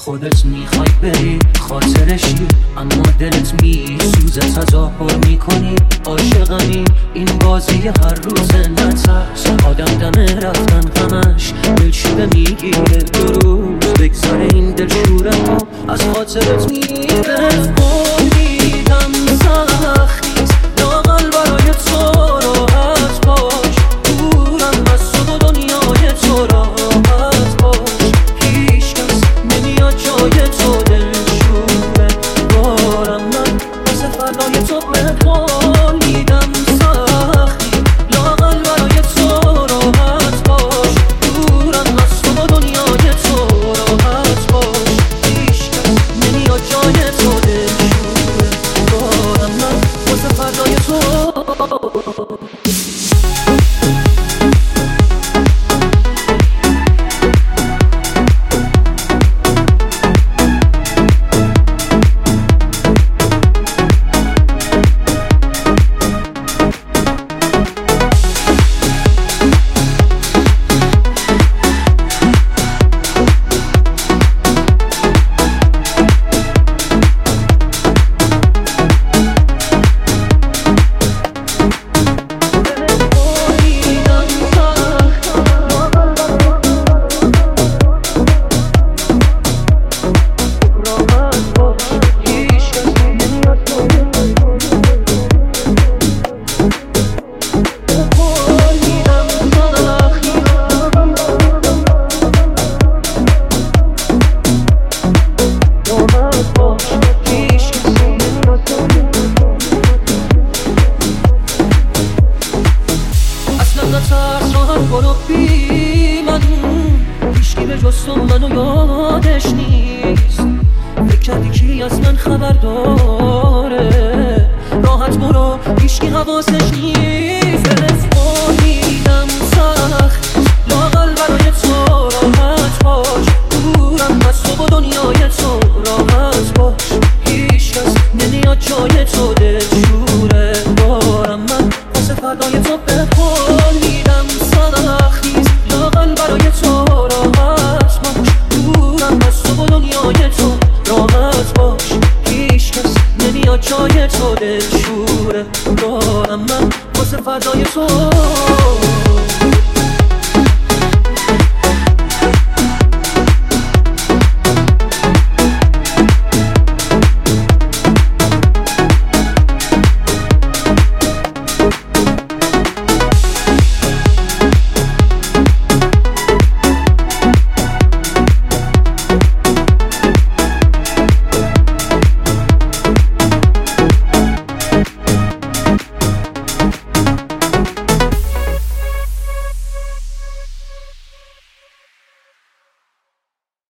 خودت میخوای بری خاطرشی، اما دلت میسوزه تظاهر میکنی عاشقمی. این بازی هر روز نترس، آدم دم رفتن همش دلشوره میگیره. 2 روز بگذاره این دلشوره ها از خاطرت میره. امیدم سختیست لااقل برای تو راحت باش، دورم از تو و دنیای تو راحت باش. هیچ کس نمیاد جای تو دلشوره دارم من واسه فردای تو بهتون میدم سختی لااقل برای تو راحت باش، دورم از تو و دنیای تو راحت باش. هیچ کس نمیاد جای تو دلشوره دارم من واسه فردای تو. نترس راحت برو بی من، هیچکی به جز تو منو یادش نیست. فکر کردی کی از من خبر داره؟ راحت برو هیچکی حواسش نیست. امیدم سخت لااقل برای تو راحت باش، دورم از تو و دنیای تو راحت باش. هیچ کس نمیاد جای تو دلشوره دارم من واسه فردای تو بهتون میدم سختیست لااقل برای تو راحت باش، دورم از تو و دنیای تو راحت باش. هیچ کس نمیاد جای تو دلشوره دارم من واسه فردای تو.